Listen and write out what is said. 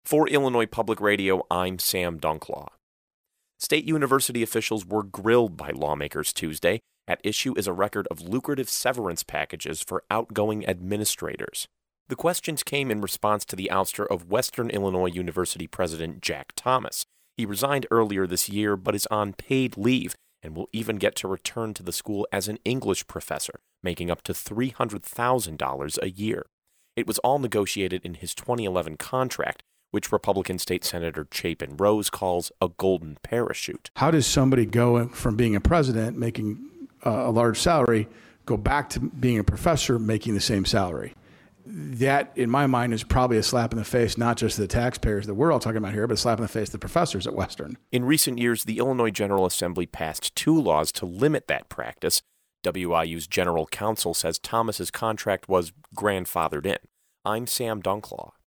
For Illinois Public Radio, I'm Sam Dunklaw. State university officials were grilled by lawmakers Tuesday. At issue is a record of lucrative severance packages for outgoing administrators. The questions came in response to the ouster of Western Illinois University President Jack Thomas. He resigned earlier this year but is on paid leave and will even get to return to the school as an English professor, making up to $300,000 a year. It was all negotiated in his 2011 contract, which Republican State Senator Chapin Rose calls a golden parachute. How does somebody go from being a president, making a large salary, go back to being a professor, making the same salary? That, in my mind, is probably a slap in the face, not just to the taxpayers that we're all talking about here, but a slap in the face to the professors at Western. In recent years, the Illinois General Assembly passed 2 laws to limit that practice. WIU's general counsel says Thomas's contract was grandfathered in. I'm Sam Dunklaw.